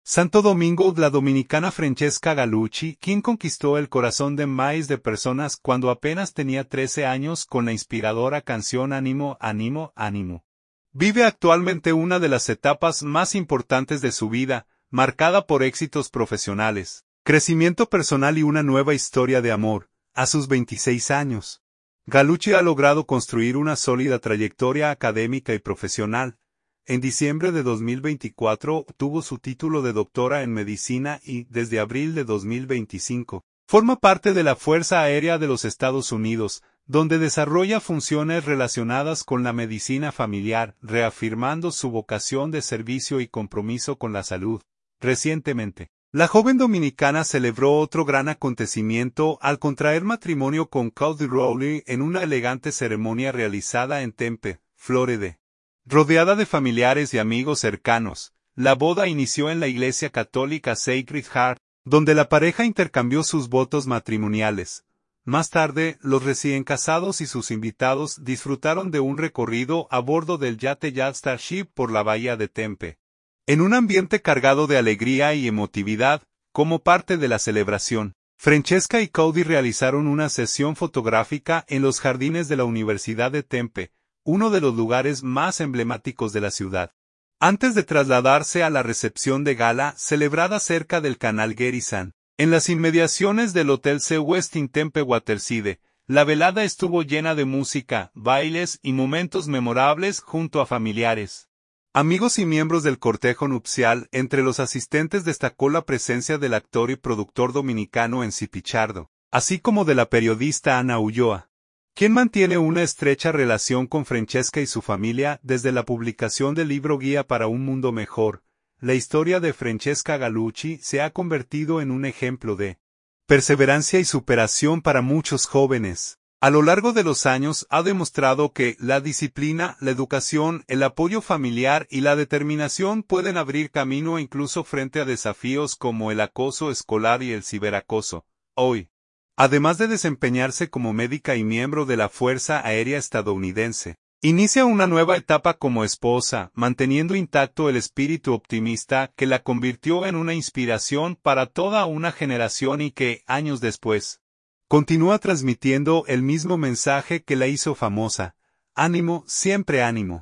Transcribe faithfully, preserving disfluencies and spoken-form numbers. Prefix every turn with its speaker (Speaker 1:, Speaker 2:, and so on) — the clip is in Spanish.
Speaker 1: Santo Domingo. La dominicana Francesca Gallucci, quien conquistó el corazón de miles de personas cuando apenas tenía trece años con la inspiradora canción Ánimo, Ánimo, Ánimo. Vive actualmente una de las etapas más importantes de su vida, marcada por éxitos profesionales, crecimiento personal y una nueva historia de amor. A sus veintiséis años, Gallucci ha logrado construir una sólida trayectoria académica y profesional. En diciembre de dos mil veinticuatro obtuvo su título de doctora en medicina y, desde abril de dos mil veinticinco, forma parte de la Fuerza Aérea de los Estados Unidos, donde desarrolla funciones relacionadas con la medicina familiar, reafirmando su vocación de servicio y compromiso con la salud. Recientemente, la joven dominicana celebró otro gran acontecimiento al contraer matrimonio con Cody Rowley en una elegante ceremonia realizada en Tempe, Florida. Rodeada de familiares y amigos cercanos, la boda inició en la iglesia católica Sacred Heart, donde la pareja intercambió sus votos matrimoniales. Más tarde, los recién casados y sus invitados disfrutaron de un recorrido a bordo del yate Yacht Starship por la bahía de Tempe, en un ambiente cargado de alegría y emotividad. Como parte de la celebración, Francesca y Cody realizaron una sesión fotográfica en los jardines de la Universidad de Tempe, uno de los lugares más emblemáticos de la ciudad, antes de trasladarse a la recepción de gala celebrada cerca del canal Gerizan, en las inmediaciones del Hotel Sea Westin Tempe Waterside. La velada estuvo llena de música, bailes y momentos memorables junto a familiares, amigos y miembros del cortejo nupcial. Entre los asistentes destacó la presencia del actor y productor dominicano Enzi Pichardo, así como de la periodista Ana Ulloa, quien mantiene una estrecha relación con Francesca y su familia desde la publicación del libro Guía para un Mundo Mejor. La historia de Francesca Gallucci se ha convertido en un ejemplo de perseverancia y superación para muchos jóvenes. A lo largo de los años ha demostrado que la disciplina, la educación, el apoyo familiar y la determinación pueden abrir camino incluso frente a desafíos como el acoso escolar y el ciberacoso. Hoy, además de desempeñarse como médica y miembro de la Fuerza Aérea estadounidense, inicia una nueva etapa como esposa, manteniendo intacto el espíritu optimista que la convirtió en una inspiración para toda una generación y que, años después, continúa transmitiendo el mismo mensaje que la hizo famosa: ánimo, siempre ánimo.